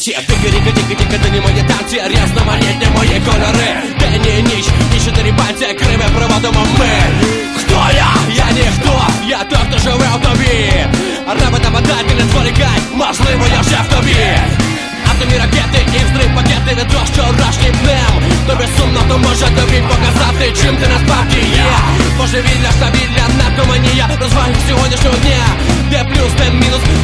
танці. Дикі, ти не мої танці, рясноманітні мої кольори. День і ніч, і чотири пальці, криве проводимо ми. Хто я? Я ніхто, я той, хто живе у тобі. Раби та бадальки, не зволікай, можливо я вже в тобі. Атомі ракети і взрив пакети від того вчорашнім днем. Тобі сумно, то може тобі показати, чим ти насправді є. Божевілля, штабілля, наркоманія, розваги сьогоднішнього дня. Де плюс, де мінус,